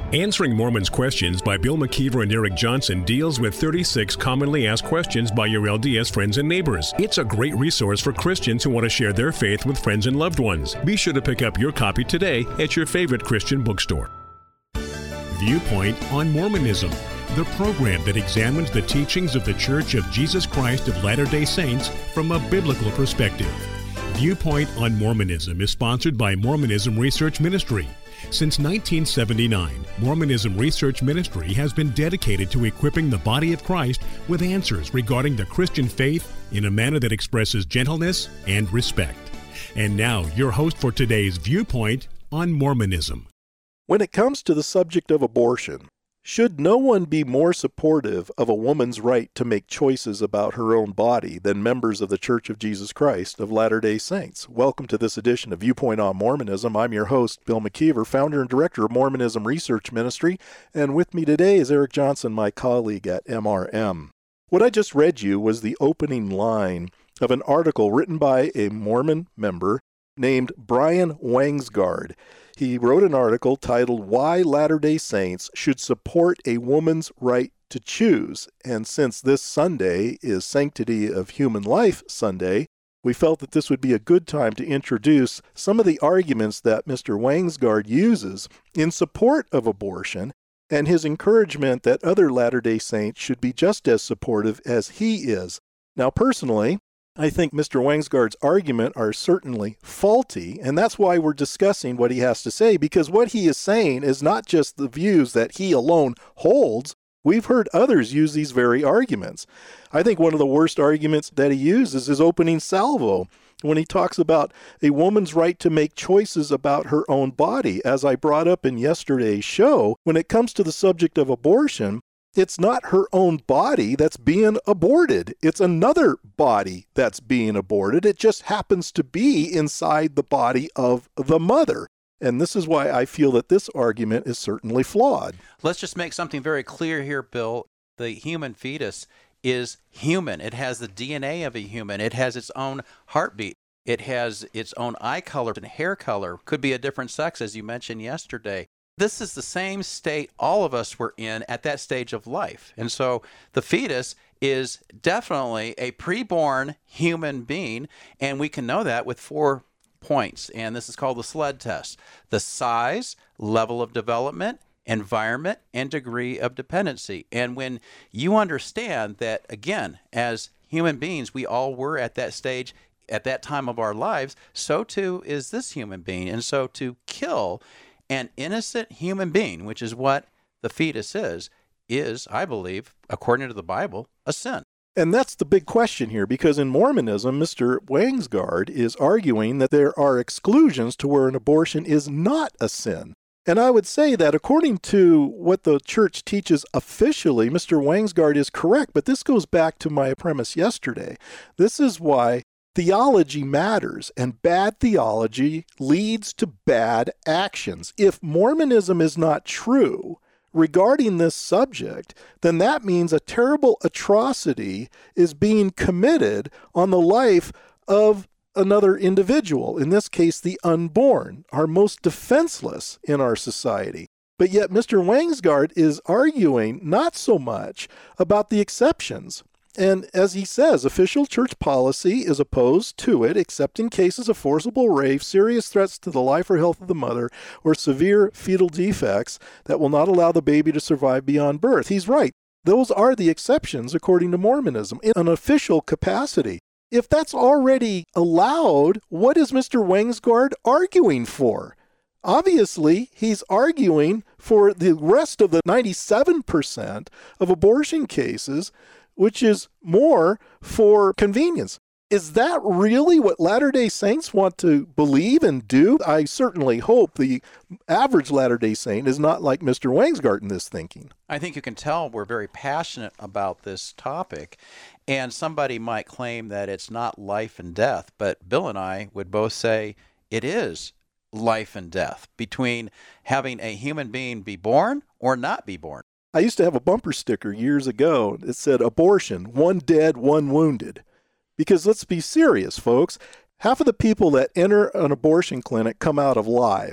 Answering Mormons Questions by Bill McKeever and Eric Johnson deals with 36 commonly asked questions by your LDS friends and neighbors. It's a great resource for Christians who want to share their faith with friends and loved ones. Be sure to pick up your copy today at your favorite Christian bookstore. Viewpoint on Mormonism, the program that examines the teachings of the Church of Jesus Christ of Latter-day Saints from a biblical perspective. Viewpoint on Mormonism is sponsored by Mormonism Research Ministry. Since 1979, Mormonism Research Ministry has been dedicated to equipping the body of Christ with answers regarding the Christian faith in a manner that expresses gentleness and respect. And now, your host for today's Viewpoint on Mormonism. When it comes to the subject of abortion, should no one be more supportive of a woman's right to make choices about her own body than members of the Church of Jesus Christ of Latter-day Saints? Welcome to this edition of Viewpoint on Mormonism. I'm your host, Bill McKeever, founder and director of Mormonism Research Ministry, and with me today is Eric Johnson, my colleague at MRM. What I just read you was the opening line of an article written by a Mormon member named Brian Wangsgard. He wrote an article titled, Why Latter-day Saints Should Support a Woman's Right to Choose. And since this Sunday is Sanctity of Human Life Sunday, we felt that this would be a good time to introduce some of the arguments that Mr. Wangsgard uses in support of abortion and his encouragement that other Latter-day Saints should be just as supportive as he is. Now, personally, I think Mr. Wangsgard's argument are certainly faulty, and that's why we're discussing what he has to say, because what he is saying is not just the views that he alone holds. We've heard others use these very arguments. I think one of the worst arguments that he uses is opening salvo, when he talks about a woman's right to make choices about her own body. As I brought up in yesterday's show, when it comes to the subject of abortion, it's not her own body that's being aborted. It's another body that's being aborted. It just happens to be inside the body of the mother. And this is why I feel that this argument is certainly flawed. Let's just make something very clear here, Bill. The human fetus is human. It has the DNA of a human. It has its own heartbeat. It has its own eye color and hair color. Could be a different sex, as you mentioned yesterday. This is the same state all of us were in at that stage of life. And so the fetus is definitely a preborn human being, and we can know that with 4 points. And this is called the SLED test: the size, level of development, environment, and degree of dependency. And when you understand that, again, as human beings, we all were at that stage, at that time of our lives, so too is this human being. And so to kill an innocent human being, which is what the fetus is, I believe, according to the Bible, a sin. And that's the big question here, because in Mormonism, Mr. Wangsgard is arguing that there are exclusions to where an abortion is not a sin. And I would say that according to what the church teaches officially, Mr. Wangsgard is correct, but this goes back to my premise yesterday. This is why theology matters, and bad theology leads to bad actions. If Mormonism is not true regarding this subject, then that means a terrible atrocity is being committed on the life of another individual, in this case, the unborn, are most defenseless in our society. But yet Mr. Wangsgard is arguing not so much about the exceptions. And as he says, official church policy is opposed to it, except in cases of forcible rape, serious threats to the life or health of the mother, or severe fetal defects that will not allow the baby to survive beyond birth. He's right. Those are the exceptions according to Mormonism in an official capacity. If that's already allowed, what is Mr. Wangsgard arguing for? Obviously, he's arguing for the rest of the 97% of abortion cases, which is more for convenience. Is that really what Latter-day Saints want to believe and do? I certainly hope the average Latter-day Saint is not like Mr. Wangsgard in this thinking. I think you can tell we're very passionate about this topic, and somebody might claim that it's not life and death, but Bill and I would both say it is life and death between having a human being be born or not be born. I used to have a bumper sticker years ago that said, abortion, one dead, one wounded. Because let's be serious, folks. Half of the people that enter an abortion clinic come out alive.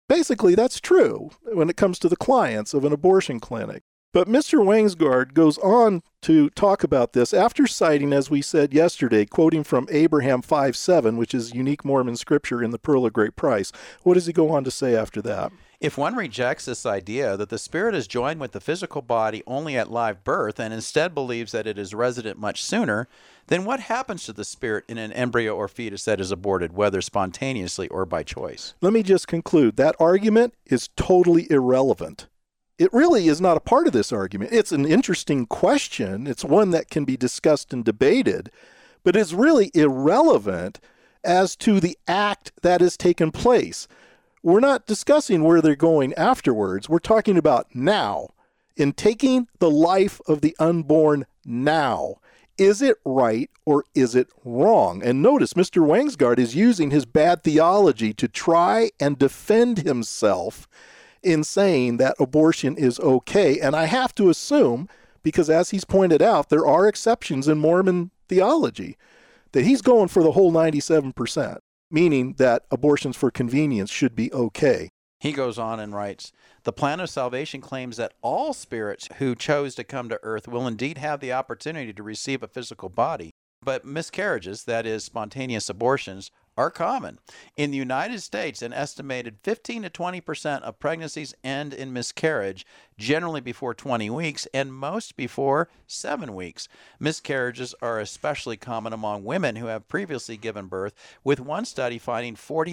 Basically, that's true when it comes to the clients of an abortion clinic. But Mr. Wangsgard goes on to talk about this after citing, as we said yesterday, quoting from Abraham 5:7, which is unique Mormon scripture in the Pearl of Great Price. What does he go on to say after that? If one rejects this idea that the spirit is joined with the physical body only at live birth and instead believes that it is resident much sooner, then what happens to the spirit in an embryo or fetus that is aborted, whether spontaneously or by choice? Let me just conclude. That argument is totally irrelevant. It really is not a part of this argument. It's an interesting question. It's one that can be discussed and debated, but it's really irrelevant as to the act that has taken place. We're not discussing where they're going afterwards. We're talking about now, in taking the life of the unborn now. Is it right or is it wrong? And notice Mr. Wangsgard is using his bad theology to try and defend himself in saying that abortion is okay. And I have to assume, because as he's pointed out, there are exceptions in Mormon theology, that he's going for the whole 97%, meaning that abortions for convenience should be okay. He goes on and writes, the plan of salvation claims that all spirits who chose to come to earth will indeed have the opportunity to receive a physical body. But miscarriages, that is, spontaneous abortions, are common. In the United States, an estimated 15 to 20% of pregnancies end in miscarriage, generally before 20 weeks, and most before 7 weeks. Miscarriages are especially common among women who have previously given birth, with one study finding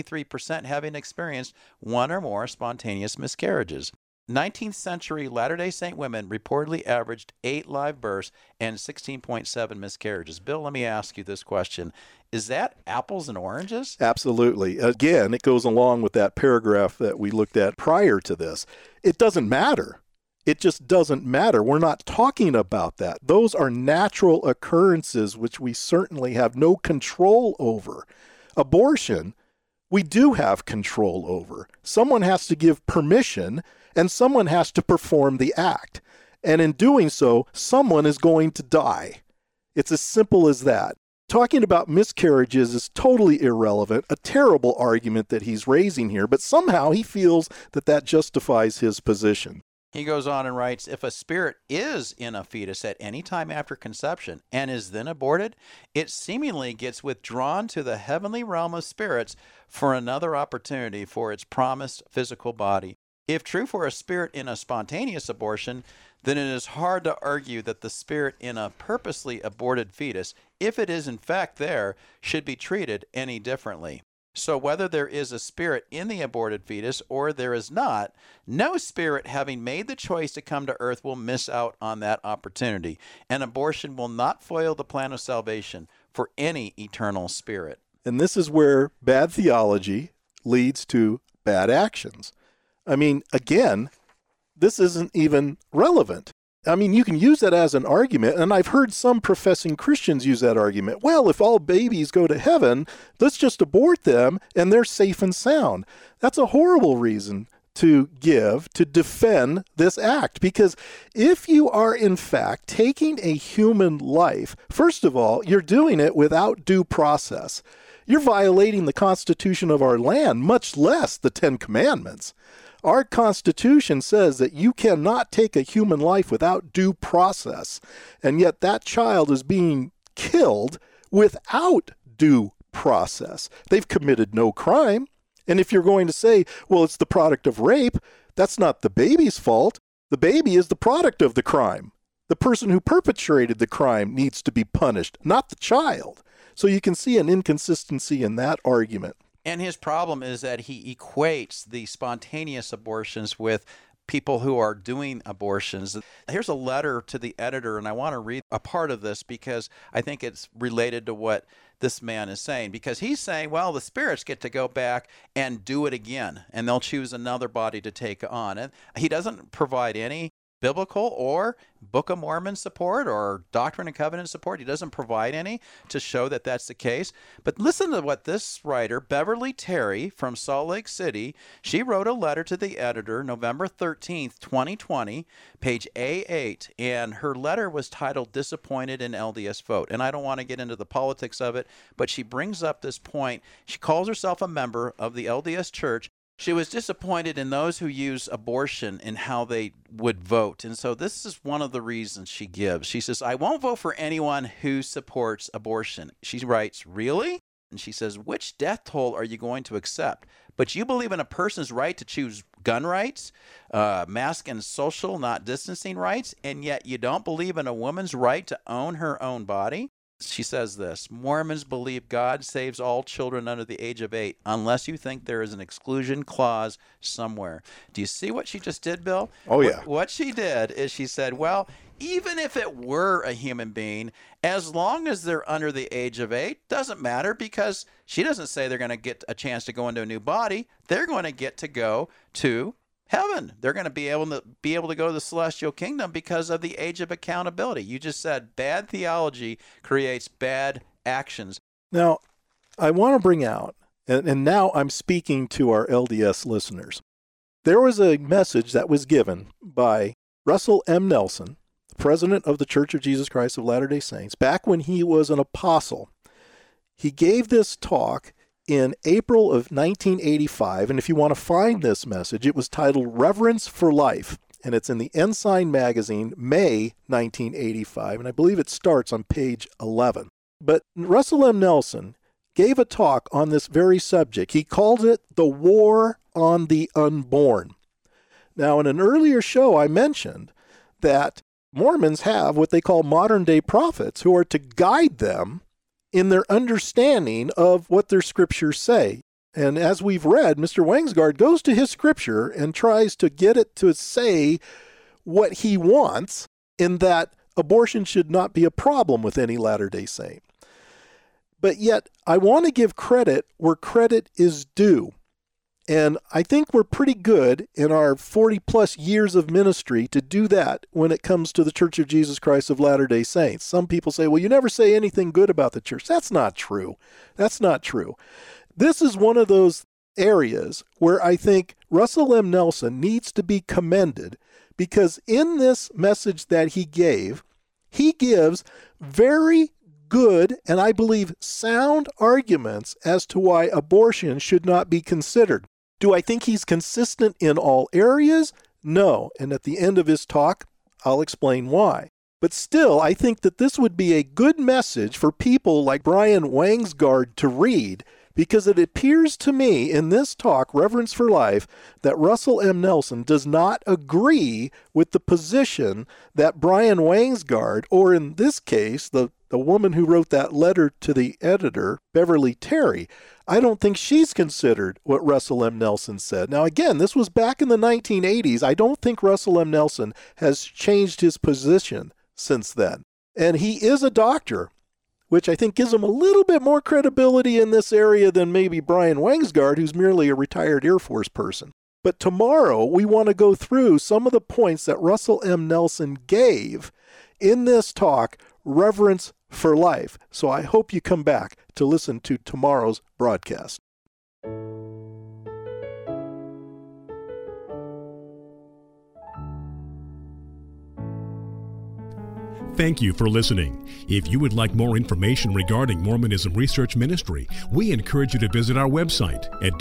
43% having experienced one or more spontaneous miscarriages. 19th century Latter-day Saint women reportedly averaged 8 live births and 16.7 miscarriages. Bill, let me ask you this question. Is that apples and oranges? Absolutely. Again, it goes along with that paragraph that we looked at prior to this. It doesn't matter. It just doesn't matter. We're not talking about that. Those are natural occurrences which we certainly have no control over. Abortion, we do have control over. Someone has to give permission, and someone has to perform the act. And in doing so, someone is going to die. It's as simple as that. Talking about miscarriages is totally irrelevant, a terrible argument that he's raising here, but somehow he feels that that justifies his position. He goes on and writes, if a spirit is in a fetus at any time after conception and is then aborted, it seemingly gets withdrawn to the heavenly realm of spirits for another opportunity for its promised physical body. If true for a spirit in a spontaneous abortion, then it is hard to argue that the spirit in a purposely aborted fetus, if it is in fact there, should be treated any differently. So whether there is a spirit in the aborted fetus or there is not, no spirit having made the choice to come to earth will miss out on that opportunity. An abortion will not foil the plan of salvation for any eternal spirit. And this is where bad theology leads to bad actions. I mean, again, this isn't even relevant. I mean, you can use that as an argument, and I've heard some professing Christians use that argument. Well, if all babies go to heaven, let's just abort them, and they're safe and sound. That's a horrible reason to give to defend this act, because if you are, in fact, taking a human life, first of all, you're doing it without due process. You're violating the Constitution of our land, much less the Ten Commandments. Our Constitution says that you cannot take a human life without due process, and yet that child is being killed without due process. They've committed no crime, and if you're going to say, well, it's the product of rape, that's not the baby's fault. The baby is the product of the crime. The person who perpetrated the crime needs to be punished, not the child. So you can see an inconsistency in that argument. And his problem is that he equates the spontaneous abortions with people who are doing abortions. Here's a letter to the editor, and I want to read a part of this because I think it's related to what this man is saying. Because he's saying, well, the spirits get to go back and do it again, and they'll choose another body to take on. And he doesn't provide any biblical or Book of Mormon support or Doctrine and Covenant support. He doesn't provide any to show that that's the case. But listen to what this writer, Beverly Terry from Salt Lake City, she wrote a letter to the editor November 13th, 2020, page A8, and her letter was titled Disappointed in LDS Vote. And I don't want to get into the politics of it, but she brings up this point. She calls herself a member of the LDS Church, She was disappointed in those who use abortion and how they would vote. And so this is one of the reasons she gives. She says, I won't vote for anyone who supports abortion. She writes, really? And she says, which death toll are you going to accept? But you believe in a person's right to choose gun rights, mask and social not distancing rights, and yet you don't believe in a woman's right to own her own body? She says this, Mormons believe God saves all children under the age of 8 unless you think there is an exclusion clause somewhere. Do you see what she just did, Bill? Oh, yeah. What she did is she said, well, even if it were a human being, as long as they're under the age of 8, doesn't matter, because she doesn't say they're going to get a chance to go into a new body. They're going to get to go to heaven. They're going to be able to go to the celestial kingdom because of the age of accountability. You just said bad theology creates bad actions. Now, I want to bring out, and now I'm speaking to our LDS listeners. There was a message that was given by Russell M. Nelson, president of the Church of Jesus Christ of Latter-day Saints, back when he was an apostle. He gave this talk in April of 1985, and if you want to find this message, it was titled Reverence for Life, and it's in the Ensign magazine, May 1985, and I believe it starts on page 11. But Russell M. Nelson gave a talk on this very subject. He called it The War on the Unborn. Now, in an earlier show, I mentioned that Mormons have what they call modern-day prophets who are to guide them in their understanding of what their scriptures say. And as we've read, Mr. Wangsgard goes to his scripture and tries to get it to say what he wants, in that abortion should not be a problem with any Latter-day Saint. But yet, I want to give credit where credit is due. And I think we're pretty good in our 40-plus years of ministry to do that when it comes to the Church of Jesus Christ of Latter-day Saints. Some people say, well, you never say anything good about the church. That's not true. That's not true. This is one of those areas where I think Russell M. Nelson needs to be commended, because in this message that he gives very good and I believe sound arguments as to why abortion should not be considered. Do I think he's consistent in all areas? No. And at the end of his talk, I'll explain why. But still, I think that this would be a good message for people like Brian Wangsgard to read, because it appears to me in this talk, Reverence for Life, that Russell M. Nelson does not agree with the position that Brian Wangsgard, or in this case, the woman who wrote that letter to the editor, Beverly Terry, I don't think she's considered what Russell M. Nelson said. Now, again, this was back in the 1980s. I don't think Russell M. Nelson has changed his position since then. And he is a doctor, which I think gives him a little bit more credibility in this area than maybe Brian Wangsgard, who's merely a retired Air Force person. But tomorrow, we want to go through some of the points that Russell M. Nelson gave in this talk, Reverence for Life. So I hope you come back to listen to tomorrow's broadcast. Thank you for listening. If you would like more information regarding Mormonism Research Ministry, we encourage you to visit our website at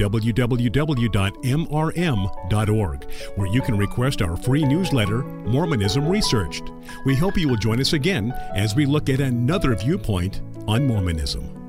www.mrm.org, where you can request our free newsletter, Mormonism Researched. We hope you will join us again as we look at another viewpoint on Mormonism.